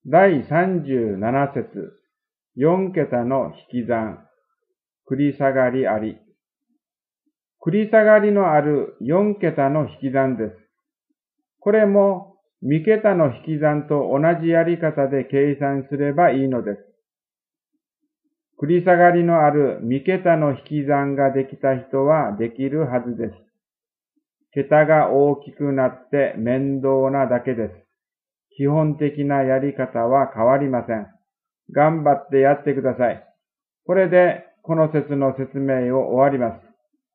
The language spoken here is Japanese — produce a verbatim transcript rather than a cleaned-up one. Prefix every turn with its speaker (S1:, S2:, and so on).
S1: だいさんじゅうなな節、よん桁の引き算、繰り下がりあり。繰り下がりのあるよん桁の引き算です。これもに桁の引き算と同じやり方で計算すればいいのです。繰り下がりのあるに桁の引き算ができた人はできるはずです。桁が大きくなって面倒なだけです。基本的なやり方は変わりません。頑張ってやってください。これでこの説の説明を終わります。